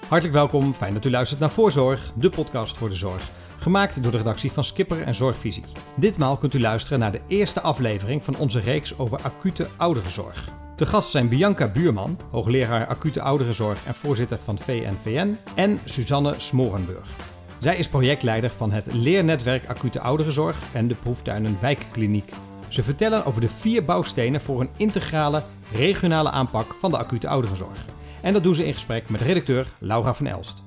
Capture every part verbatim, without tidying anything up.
Hartelijk welkom, fijn dat u luistert naar Voorzorg, de podcast voor de zorg. Gemaakt door de redactie van Skipper en Zorgvisie. Ditmaal kunt u luisteren naar de eerste aflevering van onze reeks over acute ouderenzorg. De gast zijn Bianca Buurman, hoogleraar acute ouderenzorg en voorzitter van V N V N, en Suzanne Smorenburg. Zij is projectleider van het Leernetwerk Acute Ouderenzorg en de Proeftuinen Wijkkliniek. Ze vertellen over de vier bouwstenen voor een integrale, regionale aanpak van de acute ouderenzorg. En dat doen ze in gesprek met redacteur Laura van Elst.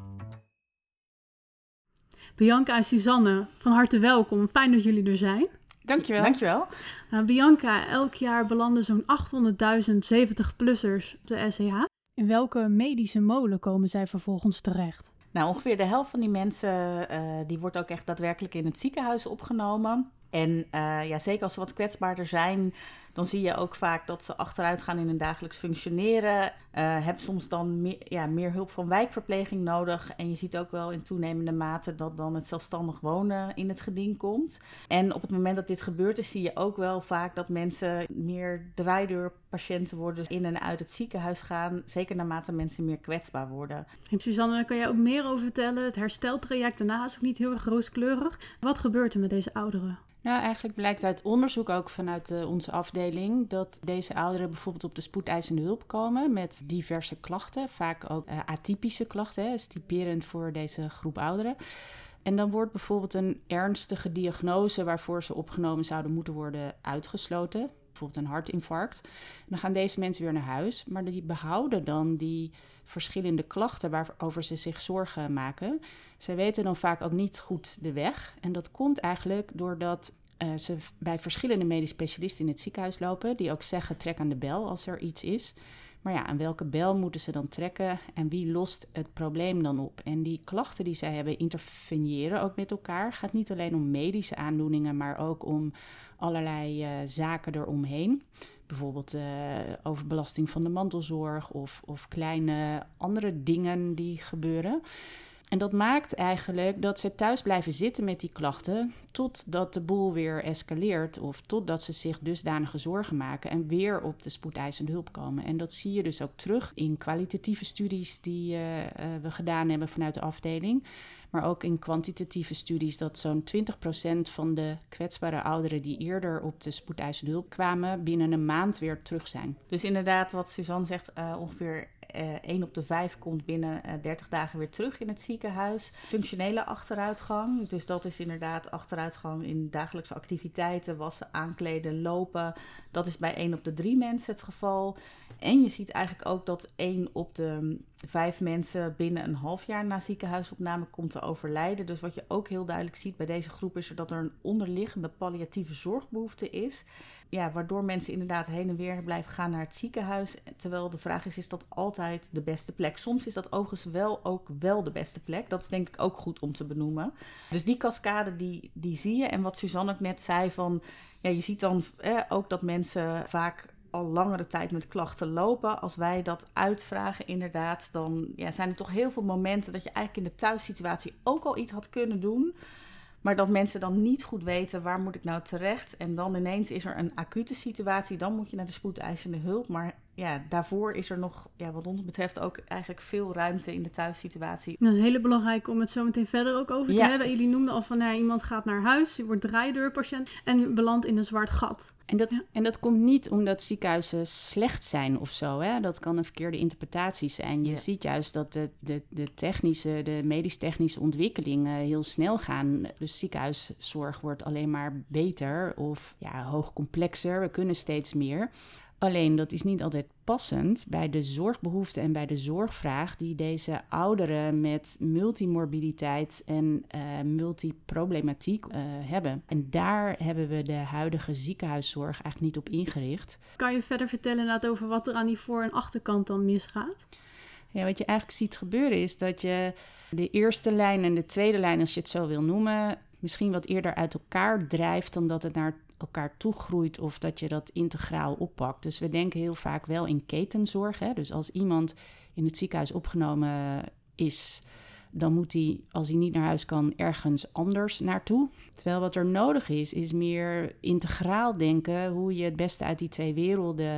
Bianca en Suzanne, van harte welkom. Fijn dat jullie er zijn. Dankjewel. Dankjewel. Nou, Bianca, elk jaar belanden zo'n achthonderdduizend zeventig-plussers op de S C H. In welke medische molen komen zij vervolgens terecht? Nou, ongeveer de helft van die mensen, uh, die wordt ook echt daadwerkelijk in het ziekenhuis opgenomen. En uh, ja, zeker als ze wat kwetsbaarder zijn, dan zie je ook vaak dat ze achteruit gaan in hun dagelijks functioneren. Uh, hebben soms dan meer, ja, meer hulp van wijkverpleging nodig. En je ziet ook wel in toenemende mate dat dan het zelfstandig wonen in het geding komt. En op het moment dat dit gebeurt is, zie je ook wel vaak dat mensen meer draaideurpatiënten worden, in en uit het ziekenhuis gaan. Zeker naarmate mensen meer kwetsbaar worden. En Suzanne, daar kan jij ook meer over vertellen. Het hersteltraject daarna is ook niet heel erg rooskleurig. Wat gebeurt er met deze ouderen? Nou, eigenlijk blijkt uit onderzoek ook vanuit uh, onze afdeling dat deze ouderen bijvoorbeeld op de spoedeisende hulp komen met diverse klachten. Vaak ook uh, atypische klachten, hè, typerend voor deze groep ouderen. En dan wordt bijvoorbeeld een ernstige diagnose waarvoor ze opgenomen zouden moeten worden uitgesloten. Bijvoorbeeld een hartinfarct. En dan gaan deze mensen weer naar huis, maar die behouden dan die verschillende klachten waarover ze zich zorgen maken. Ze weten dan vaak ook niet goed de weg. En dat komt eigenlijk doordat uh, ze bij verschillende medisch specialisten in het ziekenhuis lopen, die ook zeggen trek aan de bel als er iets is. Maar ja, aan welke bel moeten ze dan trekken en wie lost het probleem dan op? En die klachten die zij hebben interveneren ook met elkaar. Het gaat niet alleen om medische aandoeningen, maar ook om allerlei uh, zaken eromheen. Bijvoorbeeld uh, overbelasting van de mantelzorg of, of kleine andere dingen die gebeuren. En dat maakt eigenlijk dat ze thuis blijven zitten met die klachten totdat de boel weer escaleert of totdat ze zich dusdanige zorgen maken en weer op de spoedeisende hulp komen. En dat zie je dus ook terug in kwalitatieve studies die uh, uh, we gedaan hebben vanuit de afdeling. Maar ook in kwantitatieve studies dat zo'n twintig procent van de kwetsbare ouderen die eerder op de spoedeisende hulp kwamen binnen een maand weer terug zijn. Dus inderdaad wat Suzanne zegt, uh, ongeveer uh, één op de vijf komt binnen uh, dertig dagen weer terug in het ziekenhuis. Functionele achteruitgang, dus dat is inderdaad achteruitgang in dagelijkse activiteiten, wassen, aankleden, lopen. Dat is bij één op de drie mensen het geval. En je ziet eigenlijk ook dat één op de vijf mensen binnen een half jaar na ziekenhuisopname komt te overlijden. Dus wat je ook heel duidelijk ziet bij deze groep is er dat er een onderliggende palliatieve zorgbehoefte is. Ja, waardoor mensen inderdaad heen en weer blijven gaan naar het ziekenhuis. Terwijl de vraag is, is dat altijd de beste plek? Soms is dat overigens wel ook wel de beste plek. Dat is denk ik ook goed om te benoemen. Dus die cascade die, die zie je. En wat Suzanne ook net zei van, ja, je ziet dan eh, ook dat mensen vaak al langere tijd met klachten lopen. Als wij dat uitvragen inderdaad, dan ja, zijn er toch heel veel momenten dat je eigenlijk in de thuissituatie ook al iets had kunnen doen. Maar dat mensen dan niet goed weten, waar moet ik nou terecht? En dan ineens is er een acute situatie, dan moet je naar de spoedeisende hulp. Maar ja, daarvoor is er nog, ja, wat ons betreft, ook eigenlijk veel ruimte in de thuissituatie. Dat is heel belangrijk om het zo meteen verder ook over te ja. hebben. Jullie noemden al van, nou, iemand gaat naar huis, je wordt draaideurpatiënt en belandt in een zwart gat. En dat, ja. en dat komt niet omdat ziekenhuizen slecht zijn of zo. Hè? Dat kan een verkeerde interpretatie zijn. Je ja. ziet juist dat de, de, de technische, de medisch-technische ontwikkelingen heel snel gaan. Dus ziekenhuiszorg wordt alleen maar beter of ja, hoogcomplexer. We kunnen steeds meer. Alleen dat is niet altijd passend bij de zorgbehoeften en bij de zorgvraag die deze ouderen met multimorbiditeit en uh, multiproblematiek uh, hebben. En daar hebben we de huidige ziekenhuiszorg eigenlijk niet op ingericht. Kan je verder vertellen inderdaad over wat er aan die voor- en achterkant dan misgaat? Ja, wat je eigenlijk ziet gebeuren is dat je de eerste lijn en de tweede lijn, als je het zo wil noemen, misschien wat eerder uit elkaar drijft dan dat het naar elkaar toegroeit of dat je dat integraal oppakt. Dus we denken heel vaak wel in ketenzorg. Hè? Dus als iemand in het ziekenhuis opgenomen is, dan moet hij, als hij niet naar huis kan, ergens anders naartoe. Terwijl wat er nodig is, is meer integraal denken hoe je het beste uit die twee werelden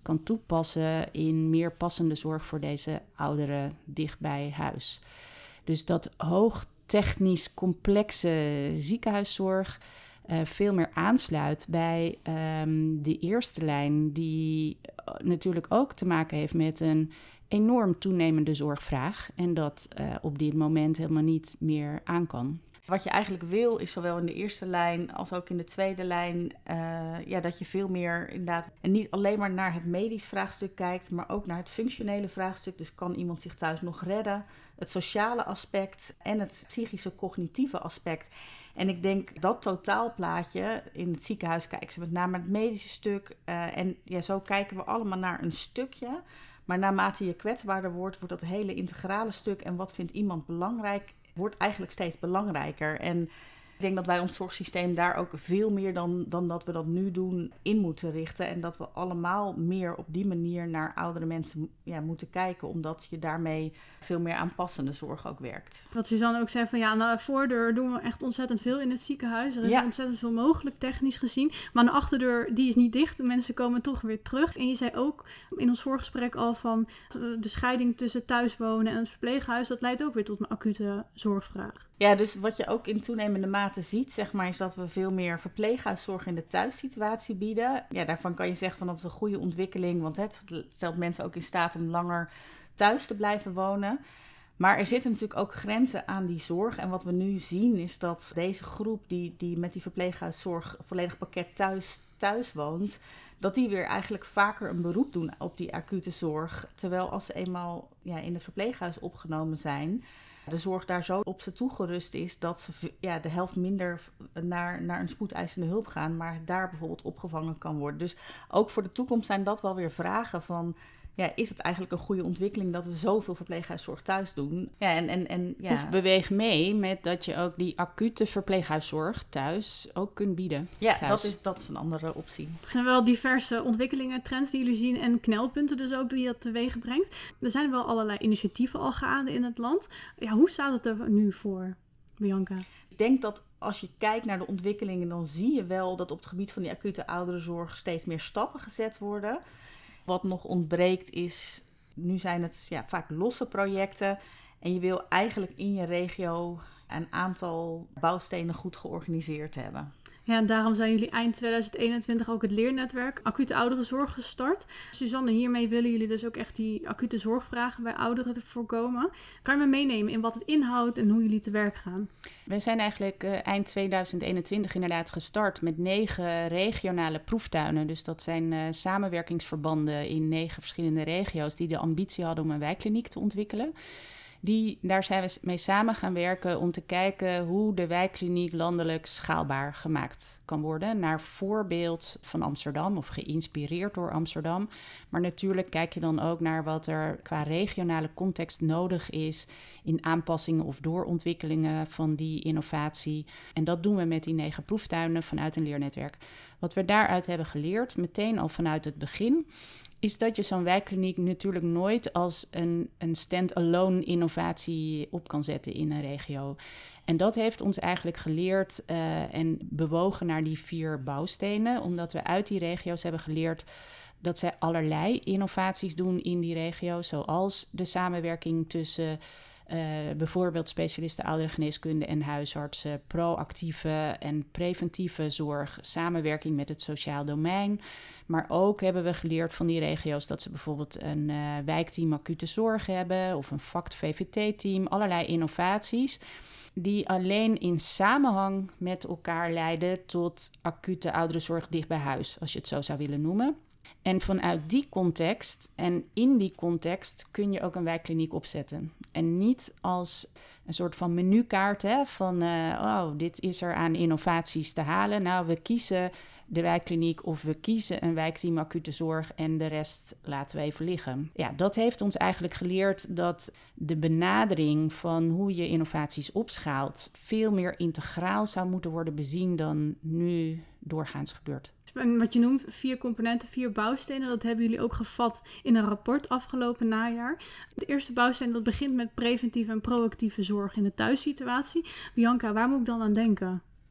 kan toepassen in meer passende zorg voor deze ouderen dicht bij huis. Dus dat hoogtechnisch complexe ziekenhuiszorg uh, veel meer aansluit bij um, de eerste lijn, die natuurlijk ook te maken heeft met een enorm toenemende zorgvraag en dat uh, op dit moment helemaal niet meer aan kan. Wat je eigenlijk wil is zowel in de eerste lijn als ook in de tweede lijn Uh, ja, dat je veel meer inderdaad en niet alleen maar naar het medisch vraagstuk kijkt, maar ook naar het functionele vraagstuk. Dus kan iemand zich thuis nog redden? Het sociale aspect en het psychische cognitieve aspect. En ik denk dat totaalplaatje in het ziekenhuis kijken ze met name naar het medische stuk. Uh, en ja, zo kijken we allemaal naar een stukje. Maar naarmate je kwetsbaarder wordt, wordt dat hele integrale stuk en wat vindt iemand belangrijk, wordt eigenlijk steeds belangrijker. En ik denk dat wij ons zorgsysteem daar ook veel meer dan, dan dat we dat nu doen in moeten richten. En dat we allemaal meer op die manier naar oudere mensen ja, moeten kijken. Omdat je daarmee veel meer aanpassende zorg ook werkt. Wat Suzanne ook zei van ja, aan de voordeur doen we echt ontzettend veel in het ziekenhuis. Er is ja. ontzettend veel mogelijk technisch gezien. Maar aan de achterdeur, die is niet dicht. De mensen komen toch weer terug. En je zei ook in ons voorgesprek al van de scheiding tussen thuiswonen en het verpleeghuis. Dat leidt ook weer tot een acute zorgvraag. Ja, dus wat je ook in toenemende mate ziet, zeg maar, is dat we veel meer verpleeghuiszorg in de thuissituatie bieden. Ja, daarvan kan je zeggen van dat is een goede ontwikkeling, want het stelt mensen ook in staat om langer thuis te blijven wonen. Maar er zitten natuurlijk ook grenzen aan die zorg. En wat we nu zien is dat deze groep die, die met die verpleeghuiszorg volledig pakket thuis, thuis woont, dat die weer eigenlijk vaker een beroep doen op die acute zorg. Terwijl als ze eenmaal ja, in het verpleeghuis opgenomen zijn, de zorg daar zo op ze toegerust is dat ze ja, de helft minder naar, naar een spoedeisende hulp gaan, maar daar bijvoorbeeld opgevangen kan worden. Dus ook voor de toekomst zijn dat wel weer vragen van, ja, is het eigenlijk een goede ontwikkeling dat we zoveel verpleeghuiszorg thuis doen? Ja, en, en, en, ja. Of beweeg mee met dat je ook die acute verpleeghuiszorg thuis ook kunt bieden. Ja, thuis. dat is, dat is een andere optie. Er zijn wel diverse ontwikkelingen, trends die jullie zien en knelpunten dus ook die dat teweeg brengt. Er zijn wel allerlei initiatieven al gaande in het land. Ja, hoe staat het er nu voor, Bianca? Ik denk dat als je kijkt naar de ontwikkelingen, dan zie je wel dat op het gebied van die acute ouderenzorg steeds meer stappen gezet worden. Wat nog ontbreekt is, nu zijn het ja, vaak losse projecten en je wil eigenlijk in je regio een aantal bouwstenen goed georganiseerd hebben. Ja, en daarom zijn jullie eind tweeduizend eenentwintig ook het leernetwerk acute ouderenzorg gestart. Suzanne, hiermee willen jullie dus ook echt die acute zorgvragen bij ouderen voorkomen. Kan je me meenemen in wat het inhoudt en hoe jullie te werk gaan? We zijn eigenlijk uh, eind tweeduizend eenentwintig inderdaad gestart met negen regionale proeftuinen. Dus dat zijn uh, samenwerkingsverbanden in negen verschillende regio's die de ambitie hadden om een wijkkliniek te ontwikkelen. Die, daar zijn we mee samen gaan werken om te kijken hoe de wijkkliniek landelijk schaalbaar gemaakt kan worden. Naar voorbeeld van Amsterdam of geïnspireerd door Amsterdam. Maar natuurlijk kijk je dan ook naar wat er qua regionale context nodig is in aanpassingen of doorontwikkelingen van die innovatie. En dat doen we met die negen proeftuinen vanuit een leernetwerk. Wat we daaruit hebben geleerd, meteen al vanuit het begin, is dat je zo'n wijkkliniek natuurlijk nooit als een, een stand-alone innovatie op kan zetten in een regio. En dat heeft ons eigenlijk geleerd uh, en bewogen naar die vier bouwstenen, omdat we uit die regio's hebben geleerd dat zij allerlei innovaties doen in die regio, zoals de samenwerking tussen Uh, bijvoorbeeld specialisten ouderengeneeskunde en huisartsen, proactieve en preventieve zorg, samenwerking met het sociaal domein. Maar ook hebben we geleerd van die regio's dat ze bijvoorbeeld een uh, wijkteam acute zorg hebben of een V A C T-V V T-team, allerlei innovaties die alleen in samenhang met elkaar leiden tot acute ouderenzorg dicht bij huis, als je het zo zou willen noemen. En vanuit die context en in die context kun je ook een wijkkliniek opzetten. En niet als een soort van menukaart hè, van uh, oh, dit is er aan innovaties te halen. Nou, we kiezen de wijkkliniek of we kiezen een wijkteam acute zorg en de rest laten we even liggen. Ja, dat heeft ons eigenlijk geleerd dat de benadering van hoe je innovaties opschaalt veel meer integraal zou moeten worden bezien dan nu doorgaans gebeurt. En wat je noemt vier componenten, vier bouwstenen, dat hebben jullie ook gevat in een rapport afgelopen najaar. De eerste bouwsteen dat begint met preventieve en proactieve zorg in de thuissituatie. Bianca, waar moet ik dan aan denken?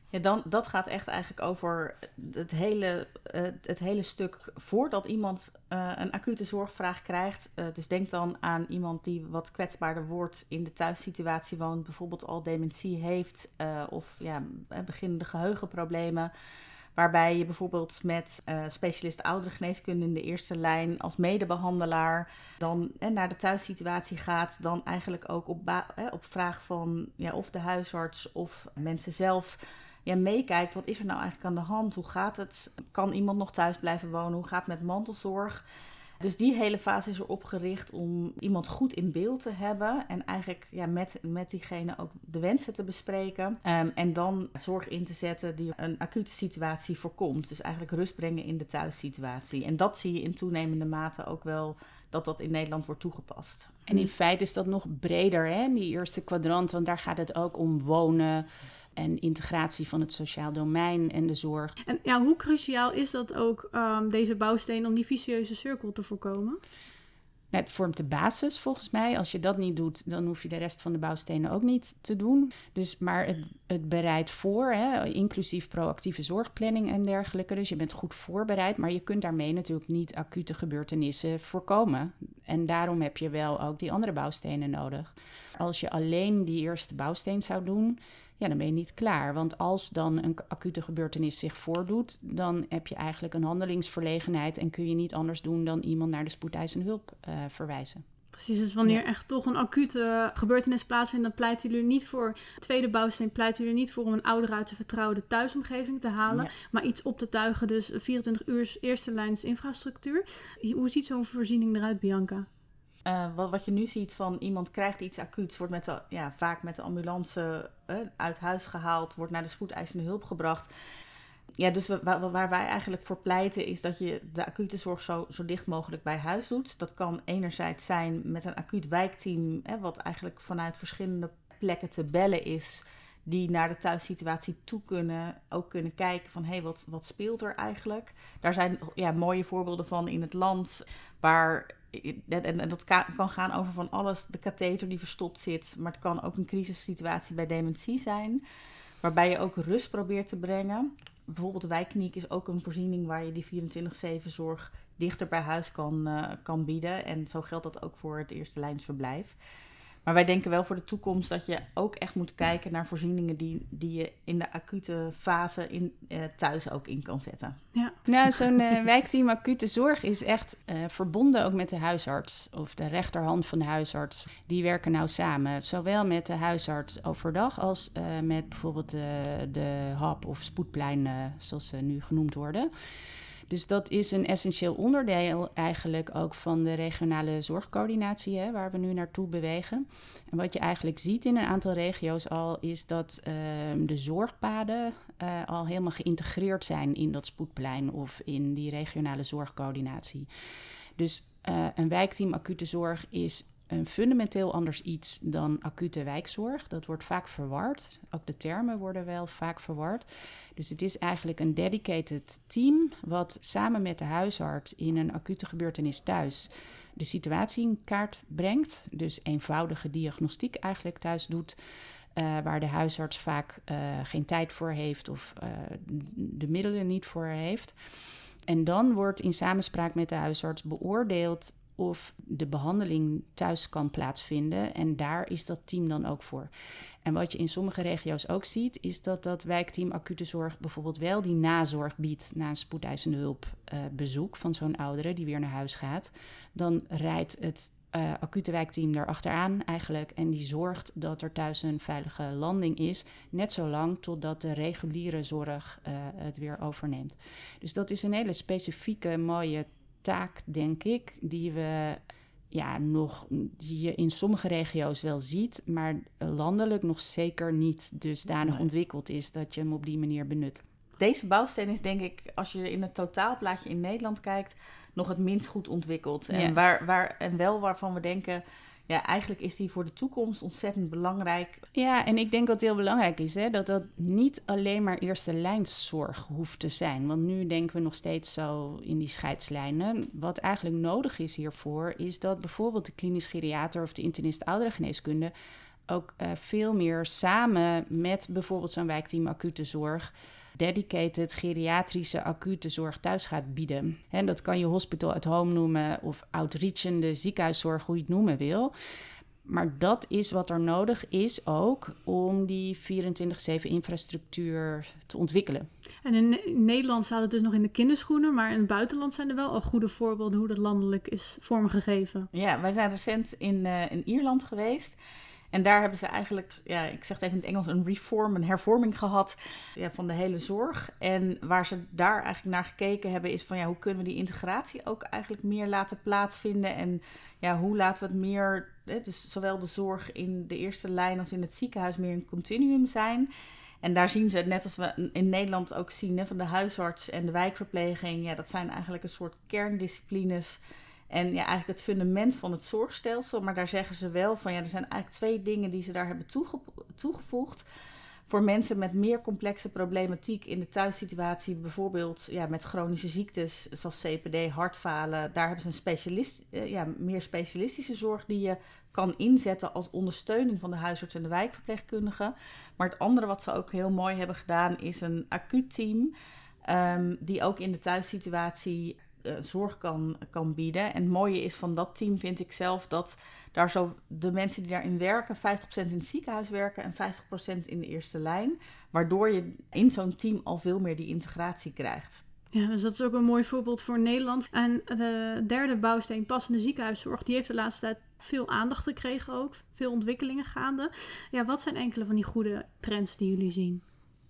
Ja, dan, dat gaat echt eigenlijk over het hele, uh, het hele stuk voordat iemand uh, een acute zorgvraag krijgt. Uh, dus denk dan aan iemand die wat kwetsbaarder wordt, in de thuissituatie woont, bijvoorbeeld al dementie heeft uh, of ja, beginnende geheugenproblemen. Waarbij je bijvoorbeeld met uh, specialist ouderengeneeskunde in de eerste lijn als medebehandelaar dan eh, naar de thuissituatie gaat. Dan eigenlijk ook op, ba- eh, op vraag van ja, of de huisarts of mensen zelf ja, meekijkt. Wat is er nou eigenlijk aan de hand? Hoe gaat het? Kan iemand nog thuis blijven wonen? Hoe gaat het met mantelzorg? Dus die hele fase is erop gericht om iemand goed in beeld te hebben. En eigenlijk ja, met, met diegene ook de wensen te bespreken. Um, en dan zorg in te zetten die een acute situatie voorkomt. Dus eigenlijk rust brengen in de thuissituatie. En dat zie je in toenemende mate ook wel dat dat in Nederland wordt toegepast. En in feite is dat nog breder, hè, die eerste kwadrant. Want daar gaat het ook om wonen en integratie van het sociaal domein en de zorg. En ja, hoe cruciaal is dat ook, um, deze bouwsteen, om die vicieuze cirkel te voorkomen? Nou, het vormt de basis volgens mij. Als je dat niet doet, dan hoef je de rest van de bouwstenen ook niet te doen. Dus, maar het, het bereidt voor, hè, inclusief proactieve zorgplanning en dergelijke. Dus je bent goed voorbereid, maar je kunt daarmee natuurlijk niet acute gebeurtenissen voorkomen. En daarom heb je wel ook die andere bouwstenen nodig. Als je alleen die eerste bouwsteen zou doen, ja, dan ben je niet klaar. Want als dan een acute gebeurtenis zich voordoet, dan heb je eigenlijk een handelingsverlegenheid en kun je niet anders doen dan iemand naar de spoedeisende hulp uh, verwijzen. Precies, dus wanneer ja. echt toch een acute gebeurtenis plaatsvindt, dan pleiten jullie niet voor, tweede bouwsteen, pleiten jullie niet voor om een ouder uit de vertrouwde thuisomgeving te halen, ja. maar iets op te tuigen, dus vierentwintig uur eerste lijns infrastructuur. Hoe ziet zo'n voorziening eruit, Bianca? Uh, wat, wat je nu ziet van iemand krijgt iets acuuts, wordt met de, ja, vaak met de ambulance uh, uit huis gehaald, wordt naar de spoedeisende hulp gebracht. Ja, dus we, waar, waar wij eigenlijk voor pleiten is dat je de acute zorg zo, zo dicht mogelijk bij huis doet. Dat kan enerzijds zijn met een acuut wijkteam, hè, wat eigenlijk vanuit verschillende plekken te bellen is, die naar de thuissituatie toe kunnen, ook kunnen kijken van hé, hey, wat, wat speelt er eigenlijk? Daar zijn ja, mooie voorbeelden van in het land, waar en, en dat kan gaan over van alles, de katheter die verstopt zit, maar het kan ook een crisissituatie bij dementie zijn, waarbij je ook rust probeert te brengen. Bijvoorbeeld de wijkkliniek is ook een voorziening waar je die vierentwintig zeven zorg dichter bij huis kan, uh, kan bieden. En zo geldt dat ook voor het eerste lijnsverblijf. Maar wij denken wel voor de toekomst dat je ook echt moet kijken naar voorzieningen die, die je in de acute fase in, uh, thuis ook in kan zetten. Ja. Nou, zo'n uh, wijkteam acute zorg is echt uh, verbonden ook met de huisarts of de rechterhand van de huisarts. Die werken nou samen, zowel met de huisarts overdag als uh, met bijvoorbeeld uh, de H A P of spoedplein, uh, zoals ze nu genoemd worden. Dus dat is een essentieel onderdeel eigenlijk ook van de regionale zorgcoördinatie, hè, waar we nu naartoe bewegen. En wat je eigenlijk ziet in een aantal regio's al, is dat uh, de zorgpaden uh, al helemaal geïntegreerd zijn in dat spoedplein of in die regionale zorgcoördinatie. Dus uh, een wijkteam acute zorg is een fundamenteel anders iets dan acute wijkzorg. Dat wordt vaak verward. Ook de termen worden wel vaak verward. Dus het is eigenlijk een dedicated team wat samen met de huisarts in een acute gebeurtenis thuis de situatie in kaart brengt. Dus eenvoudige diagnostiek eigenlijk thuis doet, uh, waar de huisarts vaak uh, geen tijd voor heeft of uh, de middelen niet voor heeft. En dan wordt in samenspraak met de huisarts beoordeeld of de behandeling thuis kan plaatsvinden. En daar is dat team dan ook voor. En wat je in sommige regio's ook ziet, is dat dat wijkteam acute zorg bijvoorbeeld wel die nazorg biedt na een spoedeisende hulp uh, bezoek van zo'n oudere die weer naar huis gaat. Dan rijdt het uh, acute wijkteam erachteraan eigenlijk en die zorgt dat er thuis een veilige landing is, net zo lang totdat de reguliere zorg uh, het weer overneemt. Dus dat is een hele specifieke, mooie taak, denk ik, die we ja nog die je in sommige regio's wel ziet, maar landelijk nog zeker niet dusdanig nee. ontwikkeld is dat je hem op die manier benut. Deze bouwsteen is denk ik, als je in het totaalplaatje in Nederland kijkt, nog het minst goed ontwikkeld. En, ja. waar, waar, en wel waarvan we denken, ja, eigenlijk is die voor de toekomst ontzettend belangrijk. Ja, en ik denk dat het heel belangrijk is, hè, dat dat niet alleen maar eerste lijnszorg hoeft te zijn. Want nu denken we nog steeds zo in die scheidslijnen. Wat eigenlijk nodig is hiervoor, is dat bijvoorbeeld de klinisch geriater of de internist ouderengeneeskunde ook uh, veel meer samen met bijvoorbeeld zo'n wijkteam acute zorg dedicated geriatrische acute zorg thuis gaat bieden. En dat kan je hospital at home noemen of outreachende ziekenhuiszorg, hoe je het noemen wil. Maar dat is wat er nodig is ook om die vierentwintig zeven infrastructuur te ontwikkelen. En in, in Nederland staat het dus nog in de kinderschoenen, maar in het buitenland zijn er wel al goede voorbeelden hoe dat landelijk is vormgegeven. Ja, wij zijn recent in, uh, in Ierland geweest. En daar hebben ze eigenlijk, ja, ik zeg het even in het Engels, een reform, een hervorming gehad ja, van de hele zorg. En waar ze daar eigenlijk naar gekeken hebben is van ja, hoe kunnen we die integratie ook eigenlijk meer laten plaatsvinden. En ja, hoe laten we het meer, dus zowel de zorg in de eerste lijn als in het ziekenhuis meer een continuum zijn. En daar zien ze, net als we in Nederland ook zien, hè, van de huisarts en de wijkverpleging. Ja, dat zijn eigenlijk een soort kerndisciplines. En ja, eigenlijk het fundament van het zorgstelsel. Maar daar zeggen ze wel van ja, er zijn eigenlijk twee dingen die ze daar hebben toege- toegevoegd. Voor mensen met meer complexe problematiek in de thuissituatie, bijvoorbeeld ja, met chronische ziektes zoals C P D, hartfalen. Daar hebben ze een specialist, ja, meer specialistische zorg die je kan inzetten als ondersteuning van de huisarts en de wijkverpleegkundige. Maar het andere wat ze ook heel mooi hebben gedaan is een acuut team um, die ook in de thuissituatie Uh, zorg kan, kan bieden. En het mooie is van dat team vind ik zelf dat daar zo de mensen die daarin werken vijftig procent in het ziekenhuis werken en vijftig procent in de eerste lijn. Waardoor je in zo'n team al veel meer die integratie krijgt. Ja, dus dat is ook een mooi voorbeeld voor Nederland. En de derde bouwsteen, passende ziekenhuiszorg, die heeft de laatste tijd veel aandacht gekregen ook. Veel ontwikkelingen gaande. Ja, wat zijn enkele van die goede trends die jullie zien?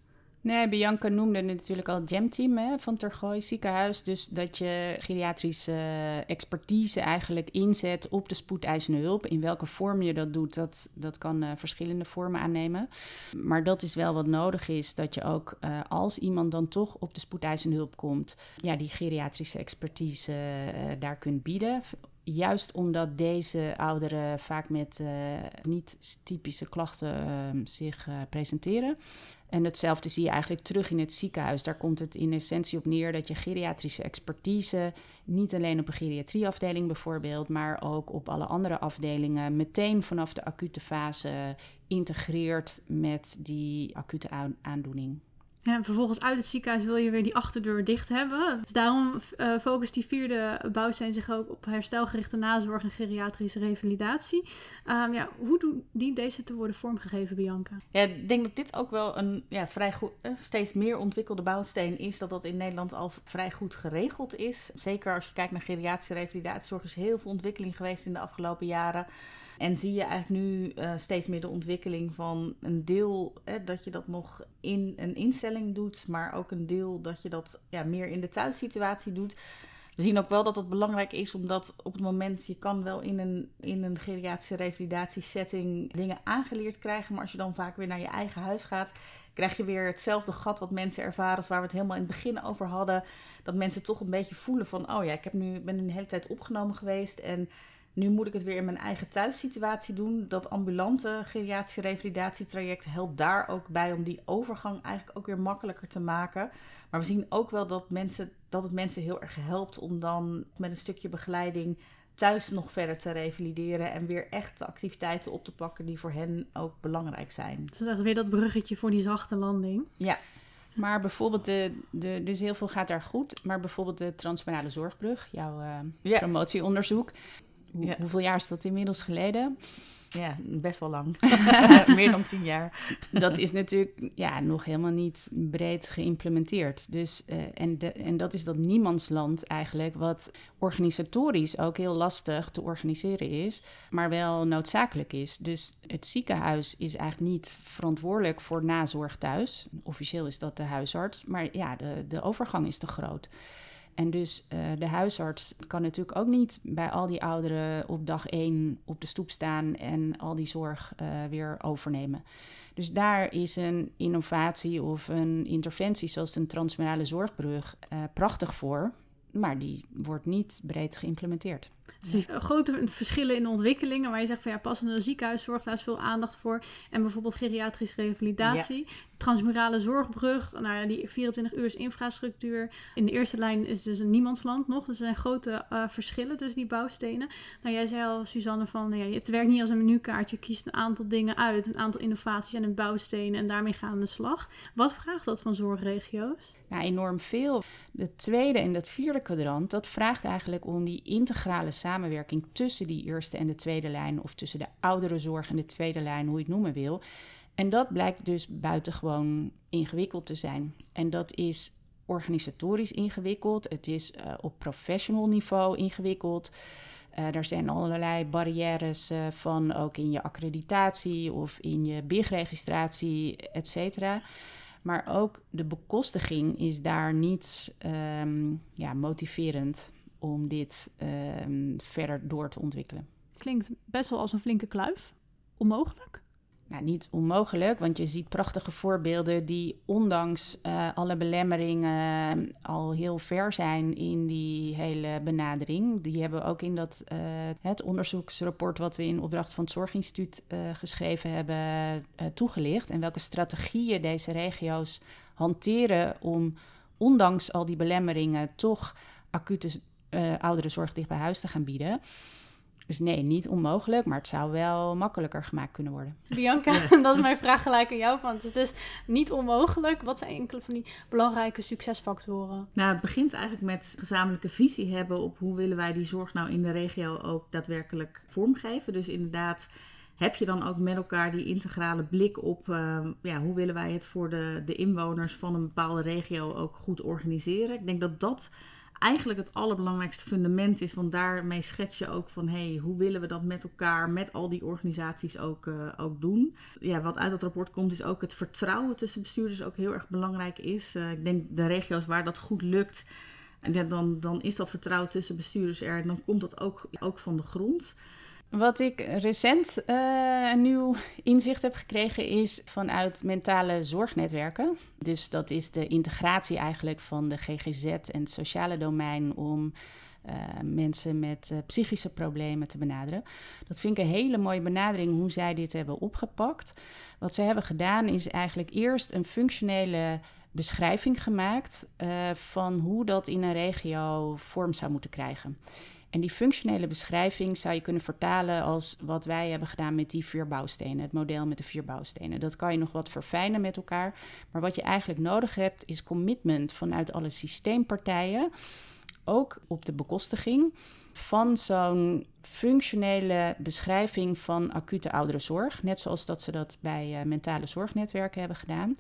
Nee, Bianca noemde natuurlijk al het Jam-team hè, van Tergooi ziekenhuis. Dus dat je geriatrische expertise eigenlijk inzet op de spoedeisende hulp. In welke vorm je dat doet, dat, dat kan uh, verschillende vormen aannemen. Maar dat is wel wat nodig is, dat je ook uh, als iemand dan toch op de spoedeisende hulp komt, ja, die geriatrische expertise uh, daar kunt bieden. Juist omdat deze ouderen vaak met uh, niet-typische klachten uh, zich uh, presenteren. En hetzelfde zie je eigenlijk terug in het ziekenhuis. Daar komt het in essentie op neer dat je geriatrische expertise niet alleen op een geriatrieafdeling bijvoorbeeld, maar ook op alle andere afdelingen meteen vanaf de acute fase integreert met die acute aandoening. Ja, en vervolgens uit het ziekenhuis wil je weer die achterdeur dicht hebben. Dus daarom uh, focust die vierde bouwsteen zich ook op herstelgerichte nazorg en geriatrische revalidatie. Um, ja, hoe doen die deze te worden vormgegeven, Bianca? Ja, ik denk dat dit ook wel een ja, vrij goed, uh, steeds meer ontwikkelde bouwsteen is. Dat dat in Nederland al vrij goed geregeld is. Zeker als je kijkt naar geriatrische revalidatiezorg, is heel veel ontwikkeling geweest in de afgelopen jaren. En zie je eigenlijk nu uh, steeds meer de ontwikkeling van een deel eh, dat je dat nog in een instelling doet, maar ook een deel dat je dat ja, meer in de thuissituatie doet. We zien ook wel dat het belangrijk is, omdat op het moment, je kan wel in een, in een geriatrische revalidatiesetting dingen aangeleerd krijgen, maar als je dan vaak weer naar je eigen huis gaat, krijg je weer hetzelfde gat wat mensen ervaren als waar we het helemaal in het begin over hadden. Dat mensen toch een beetje voelen van, oh ja, ik heb nu, ben nu een hele tijd opgenomen geweest en nu moet ik het weer in mijn eigen thuissituatie doen. Dat ambulante geriatrische revalidatietraject helpt daar ook bij om die overgang eigenlijk ook weer makkelijker te maken. Maar we zien ook wel dat, mensen, dat het mensen heel erg helpt om dan met een stukje begeleiding thuis nog verder te revalideren en weer echt de activiteiten op te pakken die voor hen ook belangrijk zijn. Dus dat weer dat bruggetje voor die zachte landing. Ja. Maar bijvoorbeeld, de, de, dus heel veel gaat daar goed, maar bijvoorbeeld de transmorale zorgbrug, jouw uh, ja. promotieonderzoek. Hoe, ja. Hoeveel jaar is dat inmiddels geleden? Ja, best wel lang. Meer dan tien jaar. Dat is natuurlijk ja, nog helemaal niet breed geïmplementeerd. Dus, uh, en, de, en dat is dat niemandsland eigenlijk, wat organisatorisch ook heel lastig te organiseren is, maar wel noodzakelijk is. Dus het ziekenhuis is eigenlijk niet verantwoordelijk voor nazorg thuis. Officieel is dat de huisarts, maar ja, de, de overgang is te groot. En dus uh, de huisarts kan natuurlijk ook niet bij al die ouderen op dag één op de stoep staan en al die zorg uh, weer overnemen. Dus daar is een innovatie of een interventie zoals een transmorale zorgbrug uh, prachtig voor, maar die wordt niet breed geïmplementeerd. Dus die grote verschillen in de ontwikkelingen, waar je zegt van ja, passende ziekenhuiszorg, daar is veel aandacht voor. En bijvoorbeeld geriatrische revalidatie. Ja. Transmurale zorgbrug, nou ja, die vierentwintig uur infrastructuur. In de eerste lijn is dus een niemandsland nog. Dus er zijn grote uh, verschillen tussen die bouwstenen. Nou, jij zei al, Suzanne, van nou ja, het werkt niet als een menukaartje. Je kiest een aantal dingen uit, een aantal innovaties en een bouwstenen en daarmee gaan aan de slag. Wat vraagt dat van zorgregio's? Nou, enorm veel. De tweede en het vierde kwadrant, dat vraagt eigenlijk om die integrale samenwerking tussen die eerste en de tweede lijn, of tussen de ouderenzorg en de tweede lijn, hoe je het noemen wil. En dat blijkt dus buitengewoon ingewikkeld te zijn. En dat is organisatorisch ingewikkeld. Het is uh, op professional niveau ingewikkeld. Uh, er zijn allerlei barrières uh, van ook in je accreditatie of in je B I G-registratie, et cetera. Maar ook de bekostiging is daar niet um, ja, motiverend om dit um, verder door te ontwikkelen. Klinkt best wel als een flinke kluif. Onmogelijk? Nou, niet onmogelijk, want je ziet prachtige voorbeelden die ondanks uh, alle belemmeringen uh, al heel ver zijn in die hele benadering. Die hebben we ook in dat, uh, het onderzoeksrapport wat we in opdracht van het Zorginstituut uh, geschreven hebben uh, toegelicht. En welke strategieën deze regio's hanteren om ondanks al die belemmeringen toch acute uh, ouderenzorg dicht bij huis te gaan bieden. Dus nee, niet onmogelijk, maar het zou wel makkelijker gemaakt kunnen worden. Bianca, dat is mijn vraag gelijk aan jou. Van. Het is dus niet onmogelijk. Wat zijn enkele van die belangrijke succesfactoren? Nou, het begint eigenlijk met gezamenlijke visie hebben op hoe willen wij die zorg nou in de regio ook daadwerkelijk vormgeven. Dus inderdaad, heb je dan ook met elkaar die integrale blik op uh, ja, hoe willen wij het voor de, de inwoners van een bepaalde regio ook goed organiseren. Ik denk dat dat eigenlijk het allerbelangrijkste fundament is, want daarmee schets je ook van hey, hoe willen we dat met elkaar, met al die organisaties ook, uh, ook doen. Ja, wat uit dat rapport komt is ook het vertrouwen tussen bestuurders ook heel erg belangrijk is. Uh, ik denk de regio's waar dat goed lukt, en dan, dan is dat vertrouwen tussen bestuurders er en dan komt dat ook, ook van de grond. Wat ik recent uh, een nieuw inzicht heb gekregen is vanuit mentale zorgnetwerken. Dus dat is de integratie eigenlijk van de G G Z en het sociale domein om uh, mensen met uh, psychische problemen te benaderen. Dat vind ik een hele mooie benadering hoe zij dit hebben opgepakt. Wat ze hebben gedaan is eigenlijk eerst een functionele beschrijving gemaakt uh, van hoe dat in een regio vorm zou moeten krijgen. En die functionele beschrijving zou je kunnen vertalen als wat wij hebben gedaan met die vier bouwstenen. Het model met de vier bouwstenen. Dat kan je nog wat verfijnen met elkaar. Maar wat je eigenlijk nodig hebt is commitment vanuit alle systeempartijen. Ook op de bekostiging van zo'n functionele beschrijving van acute ouderenzorg. Net zoals dat ze dat bij uh, mentale zorgnetwerken hebben gedaan.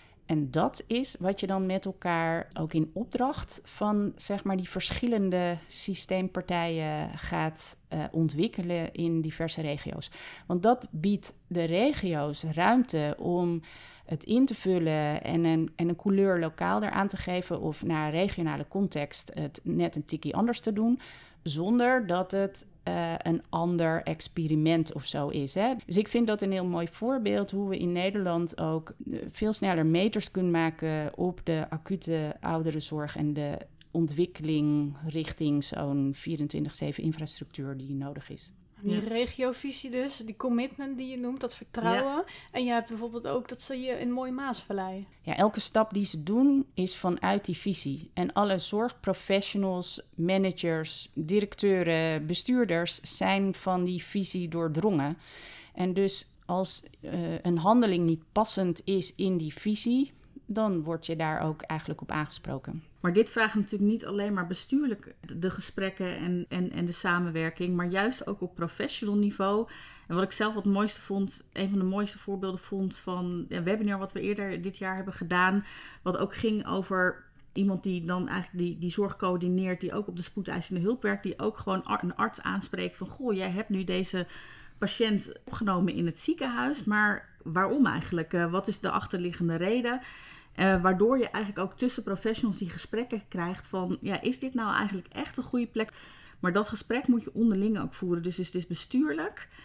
En dat is wat je dan met elkaar ook in opdracht van zeg maar die verschillende systeempartijen gaat uh, ontwikkelen in diverse regio's. Want dat biedt de regio's ruimte om het in te vullen en een, en een couleur lokaal eraan te geven of naar regionale context het net een tikkie anders te doen, zonder dat het uh, een ander experiment of zo is. Hè? Dus ik vind dat een heel mooi voorbeeld hoe we in Nederland ook veel sneller meters kunnen maken op de acute ouderenzorg en de ontwikkeling richting zo'n vierentwintig zeven infrastructuur die nodig is. Die ja. regiovisie dus, die commitment die je noemt, dat vertrouwen. Ja. En je hebt bijvoorbeeld ook, dat zie je in Mooi Maasvallei. Ja, elke stap die ze doen is vanuit die visie. En alle zorgprofessionals, managers, directeuren, bestuurders zijn van die visie doordrongen. En dus als uh, een handeling niet passend is in die visie, dan word je daar ook eigenlijk op aangesproken. Maar dit vraagt natuurlijk niet alleen maar bestuurlijk de gesprekken en, en, en de samenwerking, maar juist ook op professional niveau. En wat ik zelf wat mooiste vond, een van de mooiste voorbeelden vond van een webinar wat we eerder dit jaar hebben gedaan, wat ook ging over iemand die dan eigenlijk die, die zorg coördineert, die ook op de spoedeisende hulp werkt, die ook gewoon een arts aanspreekt van goh, jij hebt nu deze patiënt opgenomen in het ziekenhuis, maar waarom eigenlijk? Uh, wat is de achterliggende reden? Uh, waardoor je eigenlijk ook tussen professionals die gesprekken krijgt van, ja, is dit nou eigenlijk echt een goede plek? Maar dat gesprek moet je onderling ook voeren. Dus het is bestuurlijk,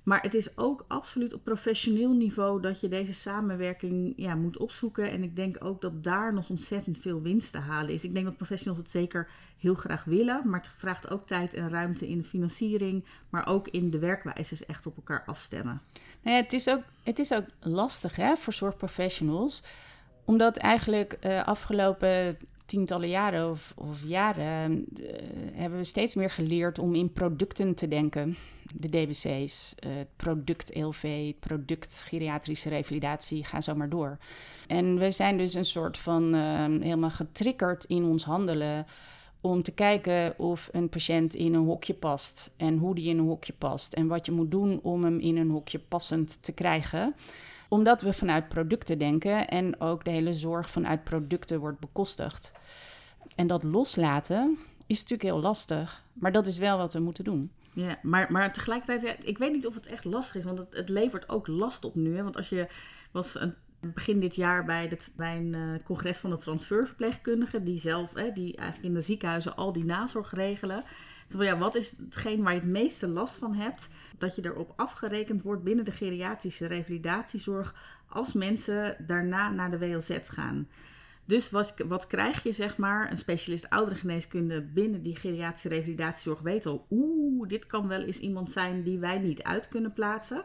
Maar het is ook absoluut op professioneel niveau dat je deze samenwerking ja, moet opzoeken. En ik denk ook dat daar nog ontzettend veel winst te halen is. Ik denk dat professionals het zeker heel graag willen. Maar het vraagt ook tijd en ruimte in de financiering. Maar ook in de werkwijzes echt op elkaar afstemmen. Nou ja, het is ook, het is ook lastig hè, voor zorgprofessionals. Omdat eigenlijk uh, afgelopen tientallen jaren of, of jaren uh, hebben we steeds meer geleerd om in producten te denken. De D B C's, het uh, product E L V, het product geriatrische revalidatie, ga zo maar door. En we zijn dus een soort van uh, helemaal getriggerd in ons handelen om te kijken of een patiënt in een hokje past en hoe die in een hokje past en wat je moet doen om hem in een hokje passend te krijgen. Omdat we vanuit producten denken en ook de hele zorg vanuit producten wordt bekostigd. En dat loslaten is natuurlijk heel lastig, maar dat is wel wat we moeten doen. Ja, maar, maar tegelijkertijd, ja, ik weet niet of het echt lastig is, want het, het levert ook last op nu. Hè? Want als je was een, begin dit jaar bij, het, bij een uh, congres van de transferverpleegkundigen, die zelf, hè, die eigenlijk in de ziekenhuizen al die nazorg regelen. Van, ja, wat is hetgeen waar je het meeste last van hebt? Dat je erop afgerekend wordt binnen de geriatrische revalidatiezorg als mensen daarna naar de W L Z gaan. Dus wat, wat krijg je, zeg maar, een specialist ouderengeneeskunde binnen die geriatrische revalidatiezorg weet al, oeh, dit kan wel eens iemand zijn die wij niet uit kunnen plaatsen.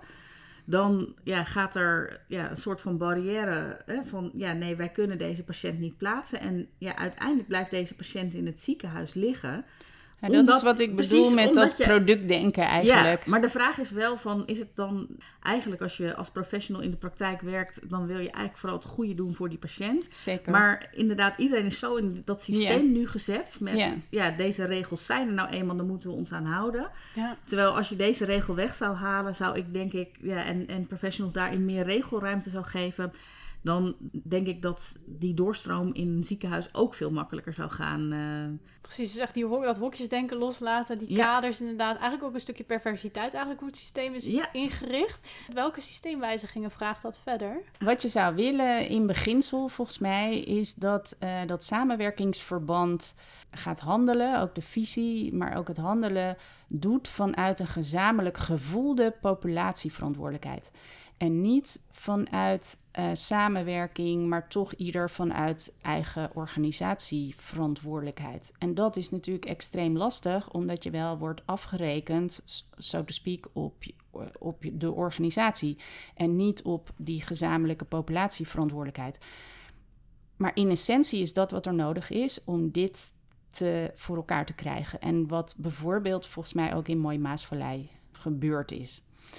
Dan ja, gaat er ja, een soort van barrière hè, van, ja, nee, wij kunnen deze patiënt niet plaatsen. En ja, uiteindelijk blijft deze patiënt in het ziekenhuis liggen. Ja, dat omdat, is wat ik bedoel precies, met dat je, productdenken eigenlijk. Ja, maar de vraag is wel van, is het dan eigenlijk als je als professional in de praktijk werkt, dan wil je eigenlijk vooral het goede doen voor die patiënt. Zeker. Maar inderdaad, iedereen is zo in dat systeem ja. nu gezet met, ja. ja, deze regels zijn er nou eenmaal, daar moeten we ons aan houden. Ja. Terwijl als je deze regel weg zou halen, zou ik denk ik, ja, en, en professionals daarin meer regelruimte zou geven, dan denk ik dat die doorstroom in een ziekenhuis ook veel makkelijker zou gaan. Uh... Precies, dus echt die, dat hokjesdenken loslaten, die ja. kaders inderdaad. Eigenlijk ook een stukje perversiteit, eigenlijk hoe het systeem is ja. ingericht. Welke systeemwijzigingen vraagt dat verder? Wat je zou willen in beginsel volgens mij is dat uh, dat samenwerkingsverband gaat handelen, ook de visie, maar ook het handelen doet vanuit een gezamenlijk gevoelde populatieverantwoordelijkheid. En niet vanuit uh, samenwerking, maar toch ieder vanuit eigen organisatieverantwoordelijkheid. En dat is natuurlijk extreem lastig, omdat je wel wordt afgerekend, so to speak, op, op de organisatie. En niet op die gezamenlijke populatieverantwoordelijkheid. Maar in essentie is dat wat er nodig is om dit te, voor elkaar te krijgen. En wat bijvoorbeeld volgens mij ook in Mooi Maasvallei gebeurd is.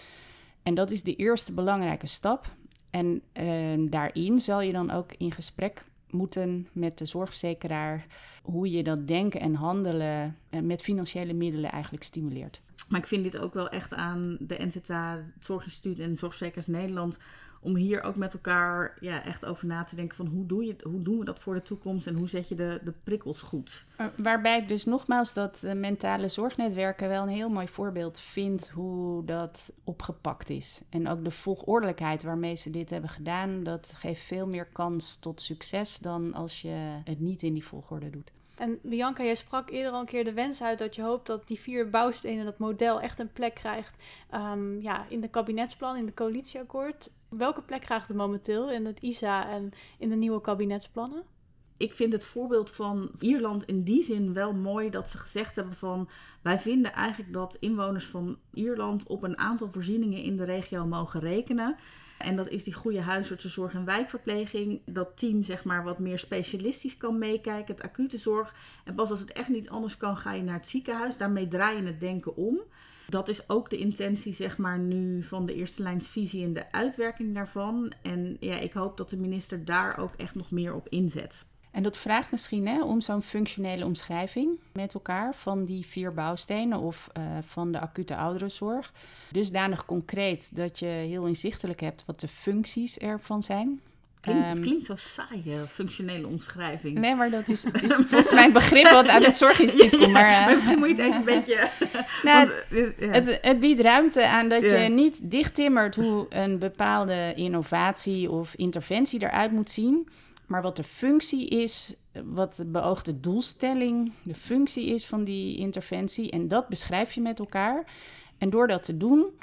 En dat is de eerste belangrijke stap. En uh, daarin zal je dan ook in gesprek moeten met de zorgverzekeraar hoe je dat denken en handelen uh, met financiële middelen eigenlijk stimuleert. Maar ik vind dit ook wel echt aan de N Z A, het Zorginstituut en Zorgverzekeraars Nederland, om hier ook met elkaar ja, echt over na te denken van hoe, doe je, hoe doen we dat voor de toekomst en hoe zet je de, de prikkels goed. Waarbij ik dus nogmaals dat uh, mentale zorgnetwerken wel een heel mooi voorbeeld vind hoe dat opgepakt is. En ook de volgordelijkheid waarmee ze dit hebben gedaan, dat geeft veel meer kans tot succes dan als je het niet in die volgorde doet. En Bianca, jij sprak eerder al een keer de wens uit dat je hoopt dat die vier bouwstenen, dat model, echt een plek krijgt um, ja, in de kabinetsplan, in de coalitieakkoord. Welke plek krijgt het momenteel in het I S A en in de nieuwe kabinetsplannen? Ik vind het voorbeeld van Ierland in die zin wel mooi dat ze gezegd hebben van, wij vinden eigenlijk dat inwoners van Ierland op een aantal voorzieningen in de regio mogen rekenen. En dat is die goede huisartsenzorg en wijkverpleging. Dat team zeg maar wat meer specialistisch kan meekijken. Het acute zorg. En pas als het echt niet anders kan, ga je naar het ziekenhuis. Daarmee draai je het denken om. Dat is ook de intentie zeg maar nu van de eerste lijnsvisie en de uitwerking daarvan. En ja, ik hoop dat de minister daar ook echt nog meer op inzet. En dat vraagt misschien hè, om zo'n functionele omschrijving met elkaar van die vier bouwstenen of uh, van de acute ouderenzorg. Dusdanig concreet dat je heel inzichtelijk hebt wat de functies ervan zijn. Klinkt, het klinkt zo saai, functionele omschrijving. Nee, maar dat is, het is volgens mij een begrip wat uit het Zorginstituut komt. Maar, uh, maar misschien moet je het even een beetje... nou, want, het, ja. het, het biedt ruimte aan dat ja. je niet dichttimmert hoe een bepaalde innovatie of interventie eruit moet zien. Maar wat de functie is, wat de beoogde doelstelling, de functie is van die interventie. En dat beschrijf je met elkaar. En door dat te doen,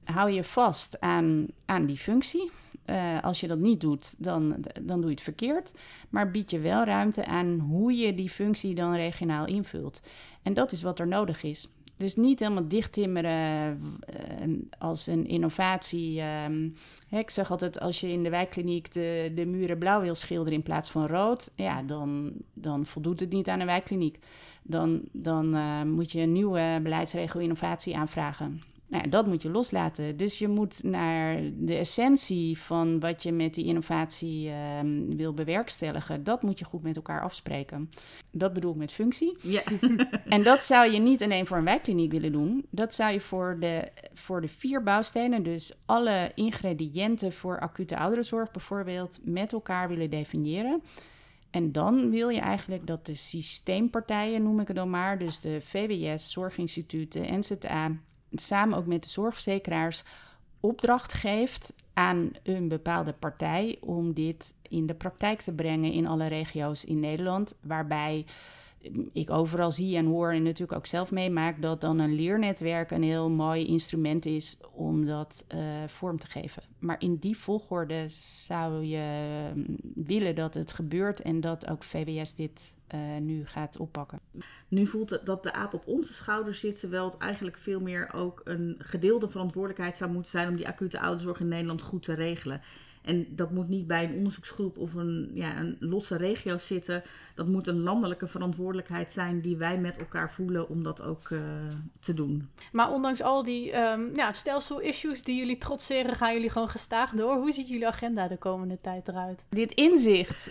hou je vast aan, aan die functie. Uh, als je dat niet doet, dan, dan doe je het verkeerd. Maar bied je wel ruimte aan hoe je die functie dan regionaal invult. En dat is wat er nodig is. Dus niet helemaal dichttimmeren uh, als een innovatie. Um, hè, ik zeg altijd, als je in de wijkkliniek de, de muren blauw wil schilderen in plaats van rood, ja, dan, dan voldoet het niet aan een wijkkliniek. Dan, dan uh, moet je een nieuwe beleidsregel innovatie aanvragen. Nou ja, dat moet je loslaten. Dus je moet naar de essentie van wat je met die innovatie uh, wil bewerkstelligen. Dat moet je goed met elkaar afspreken. Dat bedoel ik met functie. Ja. En dat zou je niet alleen voor een wijkkliniek willen doen. Dat zou je voor de, voor de vier bouwstenen, dus alle ingrediënten voor acute ouderenzorg bijvoorbeeld, met elkaar willen definiëren. En dan wil je eigenlijk dat de systeempartijen, noem ik het dan maar, dus de V W S, Zorginstituut, de N Z A, samen ook met de zorgverzekeraars opdracht geeft aan een bepaalde partij om dit in de praktijk te brengen in alle regio's in Nederland, waarbij ik overal zie en hoor en natuurlijk ook zelf meemaak dat dan een leernetwerk een heel mooi instrument is om dat uh, vorm te geven. Maar in die volgorde zou je willen dat het gebeurt en dat ook V W S dit uh, nu gaat oppakken. Nu voelt het dat de aap op onze schouders zit, terwijl het eigenlijk veel meer ook een gedeelde verantwoordelijkheid zou moeten zijn om die acute ouderzorg in Nederland goed te regelen. En dat moet niet bij een onderzoeksgroep of een, ja, een losse regio zitten. Dat moet een landelijke verantwoordelijkheid zijn die wij met elkaar voelen om dat ook uh, te doen. Maar ondanks al die um, ja, stelsel-issues die jullie trotseren, gaan jullie gewoon gestaag door. Hoe ziet jullie agenda de komende tijd eruit? Dit inzicht uh,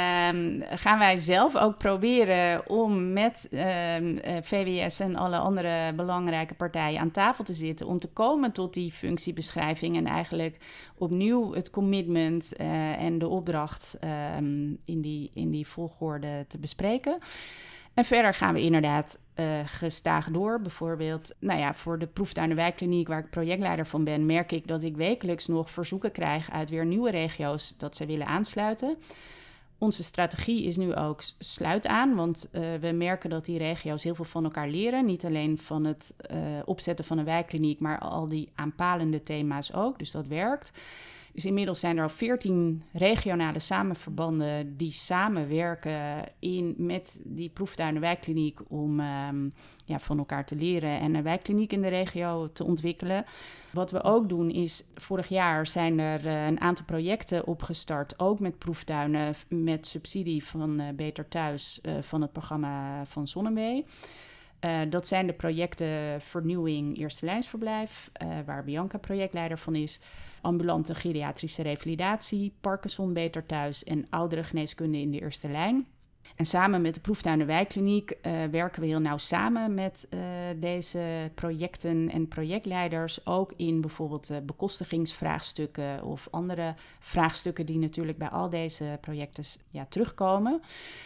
gaan wij zelf ook proberen om met uh, V W S en alle andere belangrijke partijen aan tafel te zitten. Om te komen tot die functiebeschrijving en eigenlijk opnieuw het commitment uh, en de opdracht uh, in, die, in die volgorde te bespreken. En verder gaan we inderdaad uh, gestaag door. Bijvoorbeeld, nou ja, voor de Proeftuinen Wijkkliniek, waar ik projectleider van ben, merk ik dat ik wekelijks nog verzoeken krijg uit weer nieuwe regio's dat ze willen aansluiten. Onze strategie is nu ook sluit aan, want uh, we merken dat die regio's heel veel van elkaar leren. Niet alleen van het uh, opzetten van een wijkkliniek, maar al die aanpalende thema's ook. Dus dat werkt. Dus inmiddels zijn er al veertien regionale samenverbanden die samenwerken in, met die Proeftuinen Wijkkliniek om um, ja, van elkaar te leren en een wijkkliniek in de regio te ontwikkelen. Wat we ook doen is, vorig jaar zijn er uh, een aantal projecten opgestart, ook met proeftuinen, met subsidie van uh, Beter Thuis uh, van het programma van Zonnewee. Uh, dat zijn de projecten Vernieuwing Eerste Lijnsverblijf, uh, waar Bianca projectleider van is. Ambulante geriatrische revalidatie, Parkinson Beter Thuis en ouderengeneeskunde in de eerste lijn. En samen met de Proeftuinen Wijkkliniek uh, werken we heel nauw samen met uh, deze projecten en projectleiders. Ook in bijvoorbeeld uh, bekostigingsvraagstukken of andere vraagstukken die natuurlijk bij al deze projecten ja, terugkomen.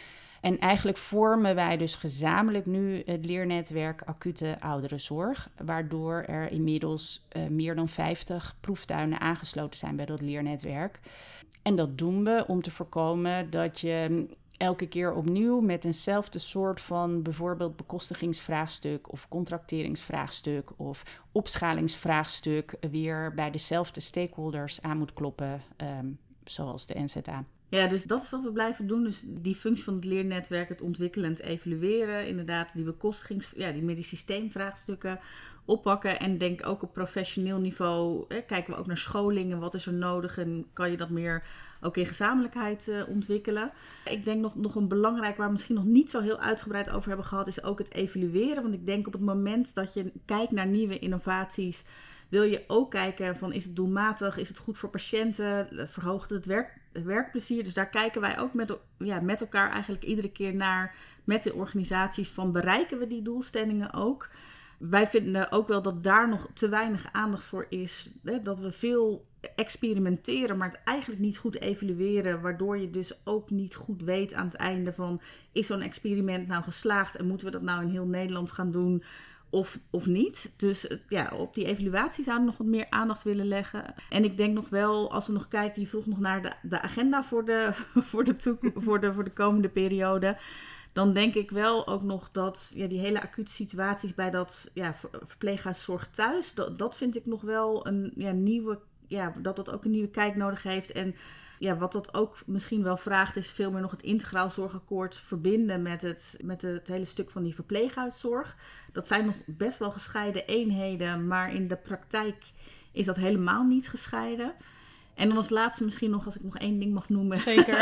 En eigenlijk vormen wij dus gezamenlijk nu het leernetwerk acute ouderenzorg, waardoor er inmiddels uh, meer dan vijftig proeftuinen aangesloten zijn bij dat leernetwerk. En dat doen we om te voorkomen dat je elke keer opnieuw met eenzelfde soort van bijvoorbeeld bekostigingsvraagstuk of contracteringsvraagstuk of opschalingsvraagstuk weer bij dezelfde stakeholders aan moet kloppen, um, zoals de N Z A. Ja, dus dat is wat we blijven doen. Dus die functie van het leernetwerk, het ontwikkelen en het evalueren. Inderdaad, die bekostigings... Ja, die medisch systeemvraagstukken oppakken. En denk ook op professioneel niveau. Hè, kijken we ook naar scholingen. Wat is er nodig? En kan je dat meer ook in gezamenlijkheid uh, ontwikkelen? Ik denk nog, nog een belangrijk, waar we misschien nog niet zo heel uitgebreid over hebben gehad, is ook het evalueren. Want ik denk op het moment dat je kijkt naar nieuwe innovaties, wil je ook kijken van, is het doelmatig? Is het goed voor patiënten? Verhoogt het werk, werkplezier? Dus daar kijken wij ook met, ja, met elkaar eigenlijk iedere keer naar, met de organisaties, van bereiken we die doelstellingen ook? Wij vinden ook wel dat daar nog te weinig aandacht voor is. Hè, dat we veel experimenteren, maar het eigenlijk niet goed evalueren, waardoor je dus ook niet goed weet aan het einde van, is zo'n experiment nou geslaagd en moeten we dat nou in heel Nederland gaan doen? Of, of niet. Dus ja, op die evaluatie zouden we nog wat meer aandacht willen leggen. En ik denk nog wel, als we nog kijken, je vroeg nog naar de, de agenda voor de, voor, de toek, voor, de, voor de komende periode. dan denk ik wel ook nog dat ja, die hele acute situaties bij dat ja, verpleeghuiszorg thuis, dat, dat vind ik nog wel een ja, nieuwe, ja, dat dat ook een nieuwe kijk nodig heeft. En ja, wat dat ook misschien wel vraagt, is veel meer nog het integraal zorgakkoord verbinden met het, met het hele stuk van die verpleeghuiszorg. Dat zijn nog best wel gescheiden eenheden, maar in de praktijk is dat helemaal niet gescheiden. En dan als laatste misschien nog, als ik nog één ding mag noemen. Zeker.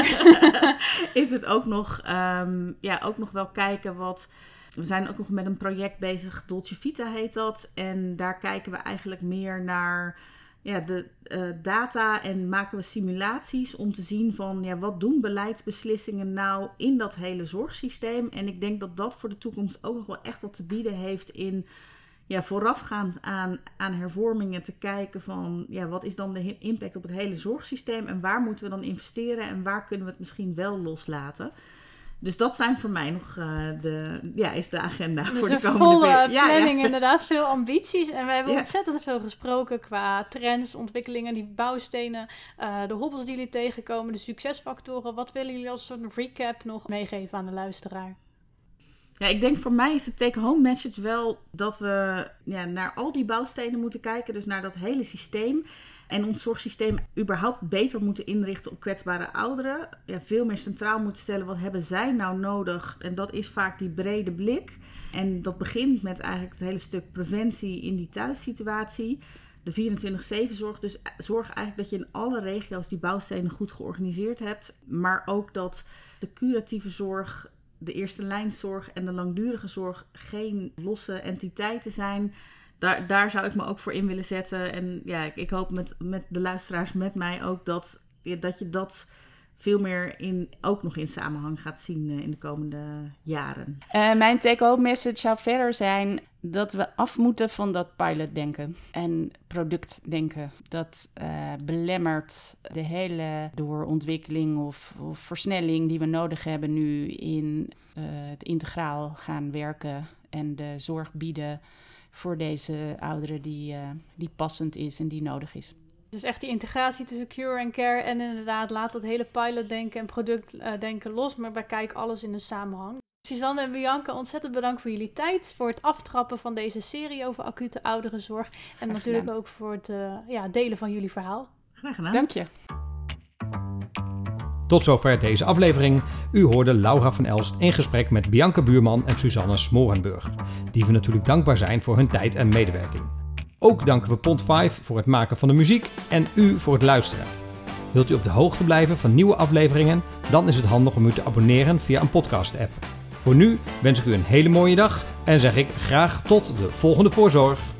is het ook nog, um, ja, ook nog wel kijken wat... We zijn ook nog met een project bezig, Dolce Vita heet dat. En daar kijken we eigenlijk meer naar ja, de uh, data en maken we simulaties om te zien van ja, wat doen beleidsbeslissingen nou in dat hele zorgsysteem. En ik denk dat dat voor de toekomst ook nog wel echt wat te bieden heeft in... Ja, voorafgaand aan, aan hervormingen te kijken van ja, wat is dan de impact op het hele zorgsysteem en waar moeten we dan investeren en waar kunnen we het misschien wel loslaten. Dus dat zijn voor mij nog uh, de, ja, is de agenda dus voor de komende volle periode. Ja, planning, ja. Inderdaad, veel ambities. En we hebben ja. ontzettend veel gesproken qua trends, ontwikkelingen, die bouwstenen, uh, de hobbels die jullie tegenkomen, de succesfactoren. Wat willen jullie als soort recap nog meegeven aan de luisteraar? Ja, ik denk voor mij is de take-home message wel dat we ja, naar al die bouwstenen moeten kijken. Dus naar dat hele systeem. En ons zorgsysteem überhaupt beter moeten inrichten op kwetsbare ouderen. Ja, veel meer centraal moeten stellen, wat hebben zij nou nodig? En dat is vaak die brede blik. En dat begint met eigenlijk het hele stuk preventie in die thuissituatie. De vierentwintig zeven zorg. Dus zorg eigenlijk dat je in alle regio's die bouwstenen goed georganiseerd hebt. Maar ook dat de curatieve zorg, de eerste lijnzorg en de langdurige zorg geen losse entiteiten zijn. Daar, daar zou ik me ook voor in willen zetten. En ja, ik, ik hoop met, met de luisteraars met mij ook dat, dat je dat veel meer in, ook nog in samenhang gaat zien uh, in de komende jaren. Uh, mijn take-home message zou verder zijn dat we af moeten van dat pilotdenken en productdenken. Dat uh, belemmert de hele doorontwikkeling of, of versnelling die we nodig hebben nu in uh, het integraal gaan werken en de zorg bieden voor deze ouderen die, uh, die passend is en die nodig is. Dus echt die integratie tussen cure en care en inderdaad laat dat hele pilotdenken en productdenken uh, los, maar bekijk alles in een samenhang. Suzanne en Bianca, ontzettend bedankt voor jullie tijd, voor het aftrappen van deze serie over acute ouderenzorg en Graag natuurlijk gedaan. ook voor het uh, ja, delen van jullie verhaal. Graag gedaan. Dank je. Tot zover deze aflevering. U hoorde Laura van Elst in gesprek met Bianca Buurman en Suzanne Smorenburg, die we natuurlijk dankbaar zijn voor hun tijd en medewerking. Ook danken we Pond vijf voor het maken van de muziek en u voor het luisteren. Wilt u op de hoogte blijven van nieuwe afleveringen? Dan is het handig om u te abonneren via een podcast-app. Voor nu wens ik u een hele mooie dag en zeg ik graag tot de volgende voorzorg.